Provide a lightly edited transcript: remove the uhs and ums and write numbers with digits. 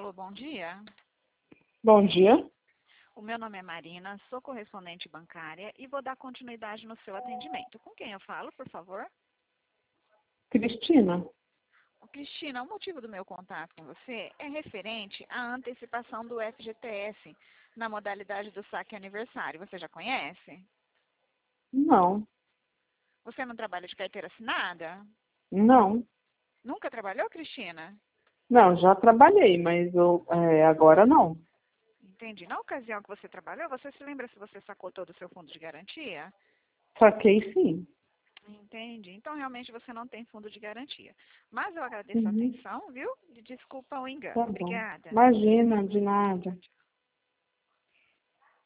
Alô, bom dia. Bom dia, O meu nome é Marina, sou correspondente bancária e vou dar continuidade no seu atendimento. Com quem eu falo, por favor? Cristina. Cristina, o motivo do meu contato com você é referente à antecipação do FGTS na modalidade do saque aniversário. Você já conhece? Não, Você não trabalha de carteira assinada? não, Nunca trabalhou, Cristina? não, já trabalhei, mas agora não. Entendi. Na ocasião que você trabalhou, você se lembra se você sacou todo o seu fundo de garantia? Saquei sim. Entendi. Então, realmente, você não tem fundo de garantia. Mas eu agradeço a Uhum, atenção, viu? E desculpa o engano. tá bom. Obrigada. Imagina, de nada. Tchau, tchau.